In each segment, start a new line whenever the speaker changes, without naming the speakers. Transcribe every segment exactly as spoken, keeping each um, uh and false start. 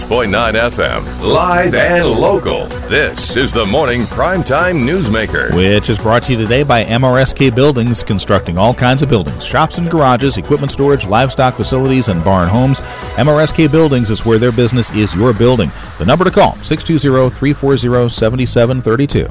point nine F M, live and local. This is the Morning Primetime Newsmaker.
Which is brought to you today by M R S K Buildings, constructing all kinds of buildings, shops and garages, equipment storage, livestock facilities, and barn homes. M R S K Buildings is where their business is your building. The number to call, six two zero, three four zero, seven seven three two.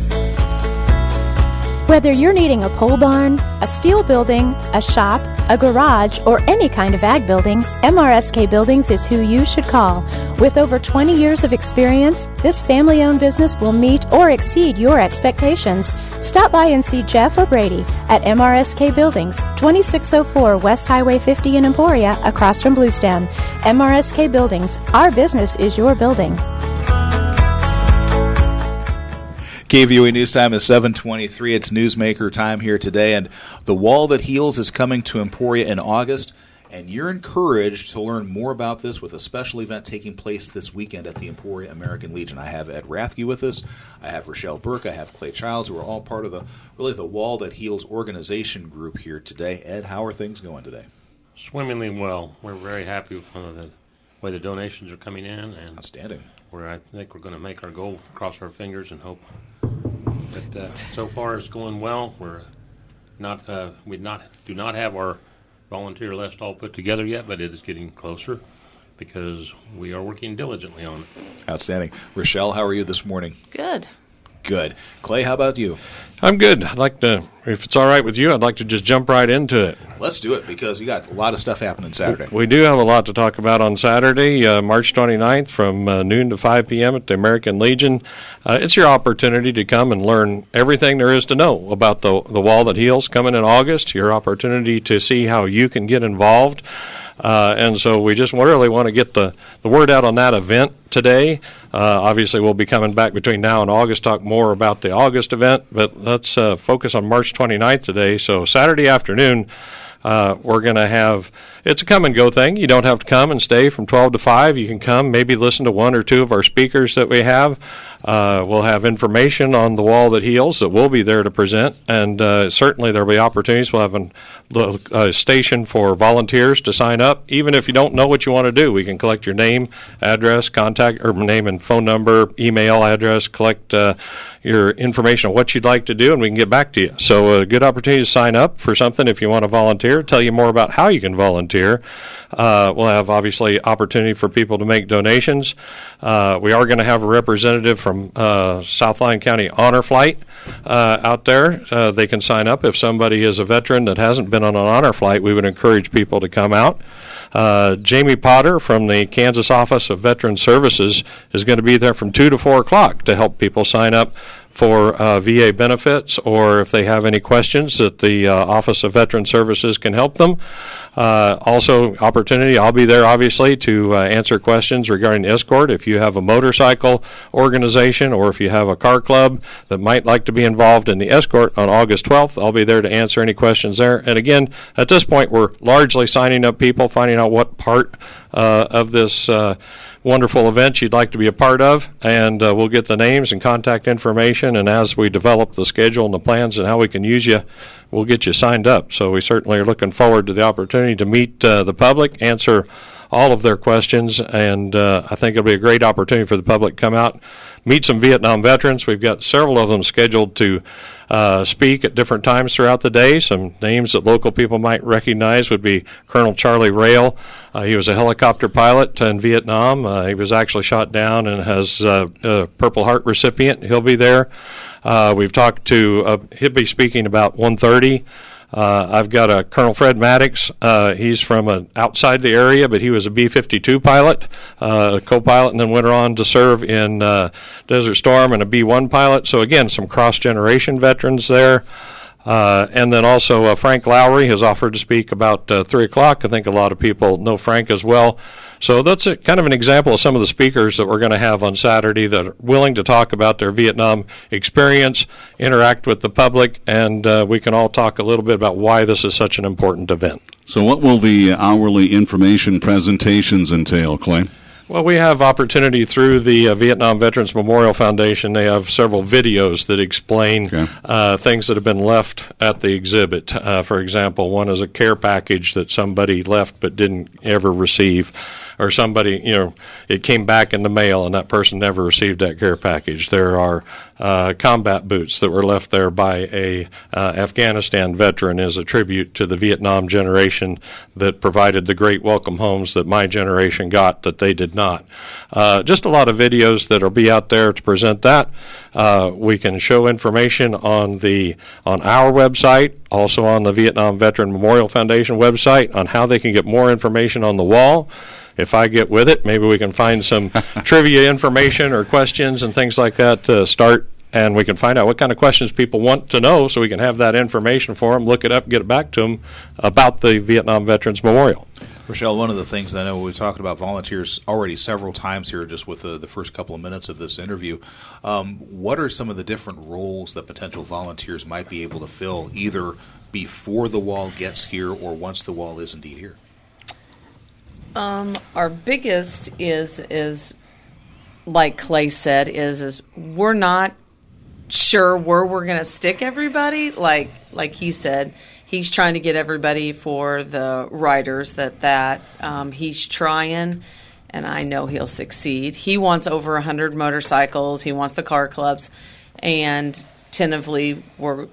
Whether you're needing a pole barn, a steel building, a shop, a garage, or any kind of ag building, M R S K Buildings is who you should call. With over twenty years of experience, this family-owned business will meet or exceed your expectations. Stop by and see Jeff or Brady at M R S K Buildings, twenty-six oh four West Highway fifty in Emporia, across from Bluestem. M R S K Buildings, our business is your building.
K V O E News Time is seven twenty-three. It's Newsmaker time here today, and The Wall That Heals is coming to Emporia in August, and you're encouraged to learn more about this with a special event taking place this weekend at the Emporia American Legion. I have Ed Rathke with us. I have Rochelle Burke. I have Clay Childs, who are all part of the really the Wall That Heals organization group here today. Ed, how are things going today?
Swimmingly well. We're very happy with uh, the way the donations are coming in, and
outstanding.
Where I think we're going to make our goal, cross our fingers, and hope that uh, so far it's going well. We're not uh, we not do not have our volunteer list all put together yet, but it is getting closer because we are working diligently on it.
Outstanding. Rochelle, how are you this morning?
Good.
Good. Clay, how about you?
I'm good. I'd like to, if it's all right with you, I'd like to just jump right into it.
Let's do it, because you got a lot of stuff happening Saturday.
We do have a lot to talk about on Saturday, uh, March twenty-ninth, from uh, noon to five p.m. at the American Legion. Uh, it's your opportunity to come and learn everything there is to know about the, the Wall That Heals coming in August, your opportunity to see how you can get involved. Uh, and so we just really want to get the, the word out on that event today. Uh, obviously, we'll be coming back between now and August, talk more about the August event, but let's uh, focus on March twenty-ninth today. So Saturday afternoon, uh, we're going to have, it's a come and go thing. You don't have to come and stay from twelve to five. You can come, maybe listen to one or two of our speakers that we have. Uh, we'll have information on the Wall That Heals that we'll be there to present, and uh, certainly there will be opportunities. We'll have an, a station for volunteers to sign up. Even if you don't know what you want to do, we can collect your name, address, contact, or name and phone number, email address, collect uh, your information on what you'd like to do, and we can get back to you. So a good opportunity to sign up for something if you want to volunteer, tell you more about how you can volunteer. Uh, we'll have, obviously, opportunity for people to make donations. Uh, we are going to have a representative from uh, South Lyon County Honor Flight uh, out there. Uh, they can sign up. If somebody is a veteran that hasn't been on an honor flight, we would encourage people to come out. Uh, Jamie Potter from the Kansas Office of Veteran Services is going to be there from two to four o'clock to help people sign up for uh, V A benefits, or if they have any questions that the uh, Office of Veteran Services can help them. Uh, also, opportunity, I'll be there, obviously, to uh, answer questions regarding Escort. If you have a motorcycle organization or if you have a car club that might like to be involved in the Escort on August twelfth, I'll be there to answer any questions there. And again, at this point, we're largely signing up people, finding out what part uh, of this uh, wonderful event you'd like to be a part of, and uh, we'll get the names and contact information, and as we develop the schedule and the plans and how we can use you, we'll get you signed up. So we certainly are looking forward to the opportunity to meet uh, the public, answer all of their questions, and uh, I think it'll be a great opportunity for the public to come out, meet some Vietnam veterans. We've got several of them scheduled to uh, speak at different times throughout the day. Some names that local people might recognize would be Colonel Charlie Rail. Uh, he was a helicopter pilot in Vietnam. Uh, he was actually shot down and has uh, a Purple Heart recipient. He'll be there. Uh, we've talked to, uh, he'll be speaking about one thirty. Uh, I've got a Colonel Fred Maddox. Uh, he's from a, outside the area, but he was a B fifty-two pilot, uh, co-pilot, and then went on to serve in uh, Desert Storm, and a B one pilot. So, again, some cross-generation veterans there. Uh, and then also uh, Frank Lowry has offered to speak about uh, three o'clock. I think a lot of people know Frank as well. So that's a, kind of an example of some of the speakers that we're going to have on Saturday that are willing to talk about their Vietnam experience, interact with the public, and uh, we can all talk a little bit about why this is such an important event.
So what will the hourly information presentations entail, Clay?
Well, we have opportunity through the uh, Vietnam Veterans Memorial Foundation. They have several videos that explain okay. uh, things that have been left at the exhibit. Uh, for example, one is a care package that somebody left but didn't ever receive. or somebody, you know, it came back in the mail and that person never received that care package. There are uh, combat boots that were left there by a uh, Afghanistan veteran as a tribute to the Vietnam generation that provided the great welcome homes that my generation got that they did not. Uh, just a lot of videos that will be out there to present that. Uh, we can show information on the on our website, also on the Vietnam Veteran Memorial Foundation website on how they can get more information on the wall. If I get with it, maybe we can find some trivia information or questions and things like that to start, and we can find out what kind of questions people want to know so we can have that information for them, look it up, get it back to them about the Vietnam Veterans Memorial.
Rochelle, one of the things I know we've talked about volunteers already several times here just with the, the first couple of minutes of this interview. Um, what are some of the different roles that potential volunteers might be able to fill either before the wall gets here or once the wall is indeed here?
Um, our biggest is, is like Clay said, is, is we're not sure where we're going to stick everybody. Like, like he said, he's trying to get everybody for the riders that that um, he's trying, and I know he'll succeed. He wants over one hundred motorcycles. He wants the car clubs, and tentatively we're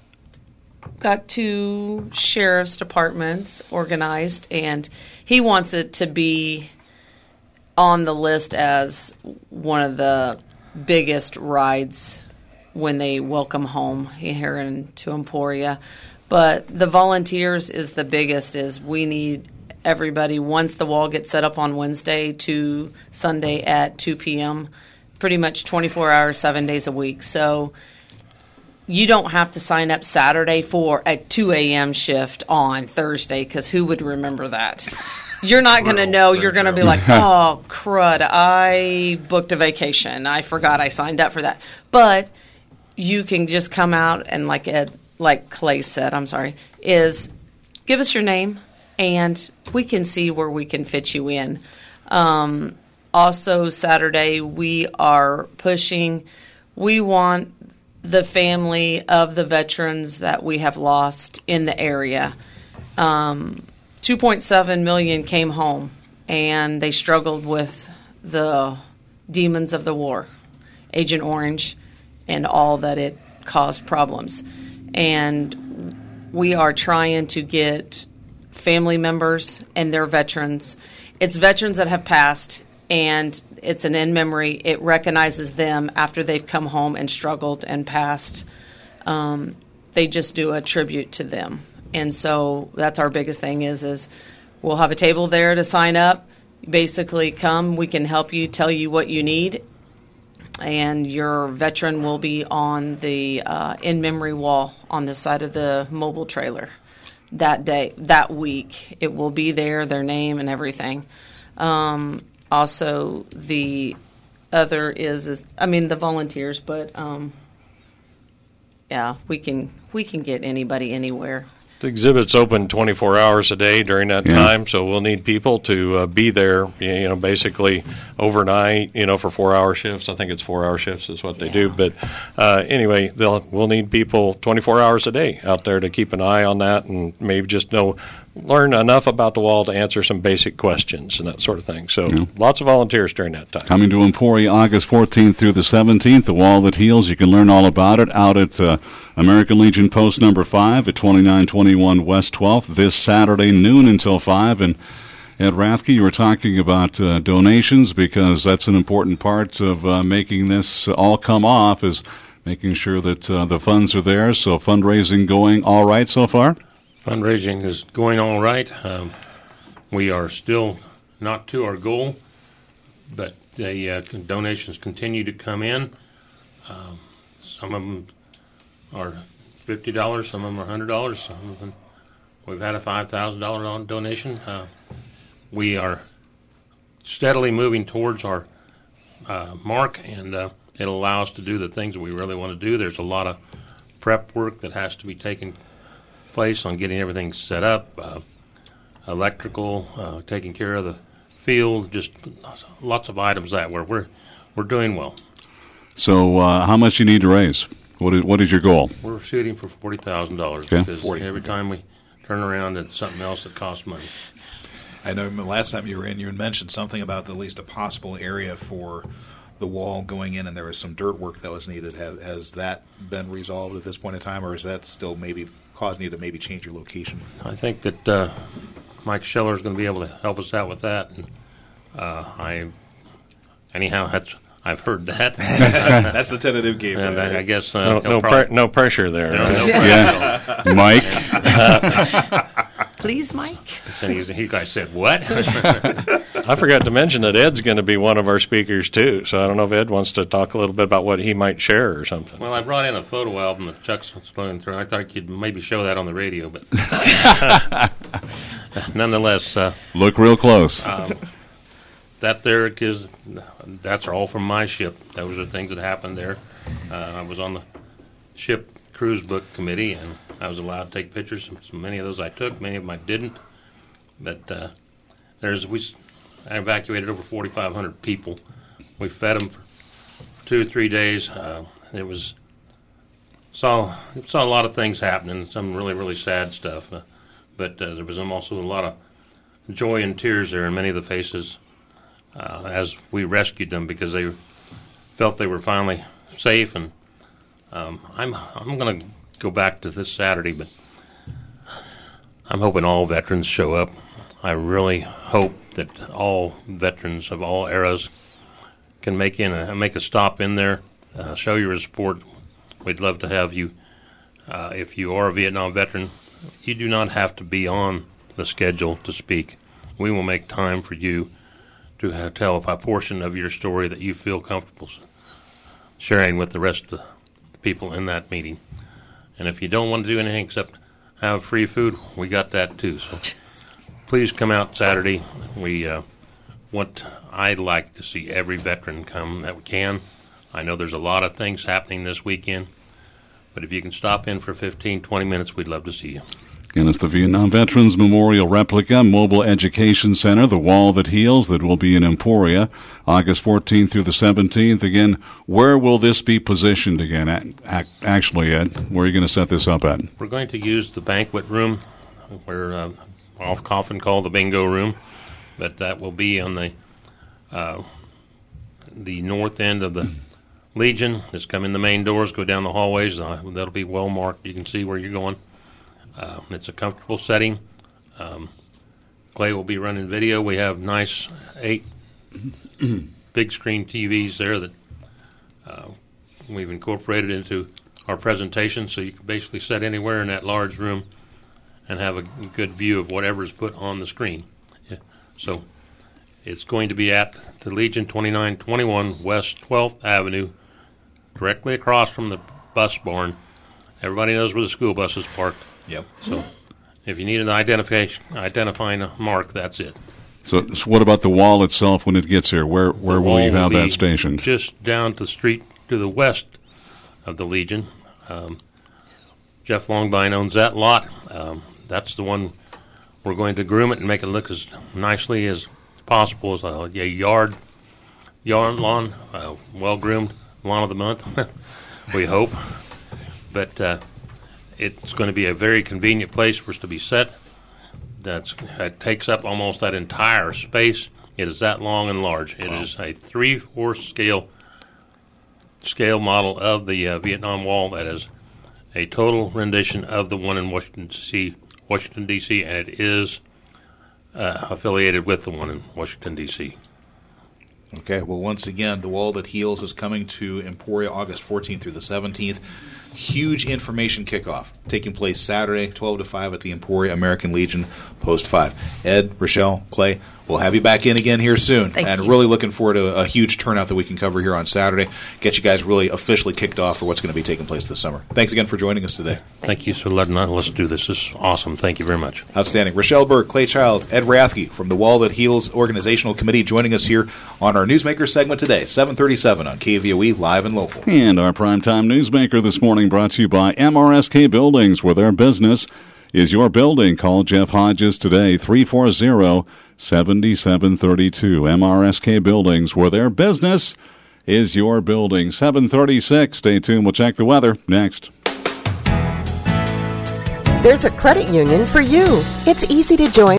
got two sheriff's departments organized, and he wants it to be on the list as one of the biggest rides when they welcome home here into Emporia. But the volunteers is the biggest, is we need everybody once the wall gets set up on Wednesday to Sunday at two p.m., pretty much twenty-four hours, seven days a week. So you don't have to sign up Saturday for a two a.m. shift on Thursday, because who would remember that? You're not going to know. You're going to be like, oh, crud, I booked a vacation. I forgot I signed up for that. But you can just come out and, like Ed, like Clay said, I'm sorry, is give us your name, and we can see where we can fit you in. Um, also, Saturday, we are pushing, we want the family of the veterans that we have lost in the area. Um, two point seven million came home, and they struggled with the demons of the war, Agent Orange, and all that it caused problems. And we are trying to get family members and their veterans. It's veterans that have passed, and it's an in memory. It recognizes them after they've come home and struggled and passed. Um, they just do a tribute to them. And so that's our biggest thing is, is we'll have a table there to sign up. Basically come, we can help you, tell you what you need, and your veteran will be on the uh, in-memory wall on the side of the mobile trailer that day, that week. It will be there, their name and everything. Um, also, the other is, is, I mean, the volunteers, but um, yeah, we can we can get anybody anywhere.
The exhibit's open twenty-four hours a day during that
yeah.
time, so we'll need people to uh, be there, you know, basically overnight, you know, for four-hour shifts. I think it's four-hour shifts is what they
yeah.
do. But uh, anyway, they'll we'll need people twenty-four hours a day out there to keep an eye on that and maybe just know, learn enough about the wall to answer some basic questions and that sort of thing. So yeah. lots of volunteers during that time.
Coming to Emporia August fourteenth through the seventeenth, The Wall That Heals. You can learn all about it out at uh, American Legion Post number five at twenty-nine twenty-one West twelfth this Saturday, noon until five. And Ed Rathke, you were talking about uh, donations, because that's an important part of uh, making this all come off, is making sure that uh, the funds are there. So fundraising going all right so far?
Fundraising is going all right. Um, we are still not to our goal, but the uh, donations continue to come in. Um, some of them are fifty dollars, some of them are one hundred dollars. Some of them, we've had a five thousand dollars donation. Uh, we are steadily moving towards our uh, mark, and uh, it'll allow us to do the things that we really want to do. There's a lot of prep work that has to be taken place on getting everything set up, uh, electrical, uh, taking care of the field, just lots of items that where we're we're doing well.
So uh, how much you need to raise? What is, what is your goal?
We're shooting for forty thousand dollars
okay.
because forty. Every time we turn around, it's something else that costs money.
I know last time you were in, you had mentioned something about at least a possible area for the wall going in, and there was some dirt work that was needed. Have, has that been resolved at this point in time, or is that still maybe causing you to maybe change your location?
I think that uh, Mike Scheller is going to be able to help us out with that. And, uh, I, anyhow, that's I've heard that.
That's the tentative game.
And I, I guess uh,
no, no,
probably,
pre- no pressure there.
no,
Right?
no
Yeah, Mike.
Please, Mike.
And he, he guys said, what?
I forgot to mention that Ed's going to be one of our speakers, too. So I don't know if Ed wants to talk a little bit about what he might share or something.
Well, I brought in a photo album that Chuck's going through. I thought I could maybe show that on the radio, but nonetheless. Uh,
Look real close.
um, that there is, that's all from my ship. Those are things that happened there. Uh, I was on the ship cruise book committee, and I was allowed to take pictures. So many of those I took, many of them I didn't. But uh, there's we I evacuated over forty-five hundred people. We fed them for two or three days. Uh, it was saw saw a lot of things happening, some really really sad stuff. Uh, but uh, there was also a lot of joy and tears there in many of the faces uh, as we rescued them, because they felt they were finally safe. And um, I'm I'm going to go back to this Saturday, but I'm hoping all veterans show up. I really hope that all veterans of all eras can make in a, make a stop in there, uh, show your support. We'd love to have you. Uh, if you are a Vietnam veteran, you do not have to be on the schedule to speak. We will make time for you to have, tell a portion of your story that you feel comfortable sharing with the rest of the people in that meeting. And if you don't want to do anything except have free food, we got that too. So please come out Saturday. We uh, want, I'd like to see every veteran come that we can. I know there's a lot of things happening this weekend, but if you can stop in for fifteen, twenty minutes, we'd love to see you.
Again, it's the Vietnam Veterans Memorial Replica Mobile Education Center, the wall that heals, that will be in Emporia, August fourteenth through the seventeenth. Again, where will this be positioned again? Actually, Ed, where are you going to set this up at?
We're going to use the banquet room, where uh, I'll often call the bingo room, but that will be on the uh, the north end of the Legion. Just come in the main doors, go down the hallways. Uh, that'll be well marked. You can see where you're going. Uh, it's a comfortable setting. Um, Clay will be running video. We have nice eight big screen T Vs there that uh, we've incorporated into our presentation, so you can basically sit anywhere in that large room and have a good view of whatever is put on the screen. Yeah. So it's going to be at the Legion, twenty-nine twenty-one West twelfth Avenue, directly across from the bus barn. Everybody knows where the school bus is parked.
Yep.
So if you need an identification, identifying a mark, that's it.
So, so what about the wall itself when it gets here? Where where
The
will
wall
you have
will
that
be
stationed?
Just down the street to the west of the Legion. Um, Jeff Longbine owns that lot. Um, that's the one we're going to groom it and make it look as nicely as possible as a, a yard, yard lawn, uh, well-groomed lawn of the month, we hope. But uh, it's going to be a very convenient place for us to be set. That's, it takes up almost that entire space. It is that long and large. It
Wow.
is a three-fourths scale scale model of the uh, Vietnam Wall that is a total rendition of the one in Washington, D C, Washington, D C, and it is uh, affiliated with the one in Washington, D C.
Okay, well, once again, The Wall That Heals is coming to Emporia August fourteenth through the seventeenth. Huge information kickoff taking place Saturday, twelve to five at the Emporia American Legion, Post five. Ed, Rochelle, Clay, we'll have you back in again here soon.
Thank
and
you.
really looking forward to a huge turnout that we can cover here on Saturday. Get you guys really officially kicked off for what's going to be taking place this summer. Thanks again for joining us today.
Thank you for letting us do this. This is awesome. Thank you very much.
Outstanding. Rochelle Burke, Clay Childs, Ed Rathke from the Wall That Heals Organizational Committee joining us here on our Newsmaker segment today, seven thirty-seven on K V O E, live and local.
And our primetime newsmaker this morning brought to you by M R S K Buildings, where their business is your building. Call Jeff Hodges today, three four zero, seven seven three two. M R S K Buildings, where their business is your building. seven thirty-six. Stay tuned. We'll check the weather next.
There's a credit union for you. It's easy to join.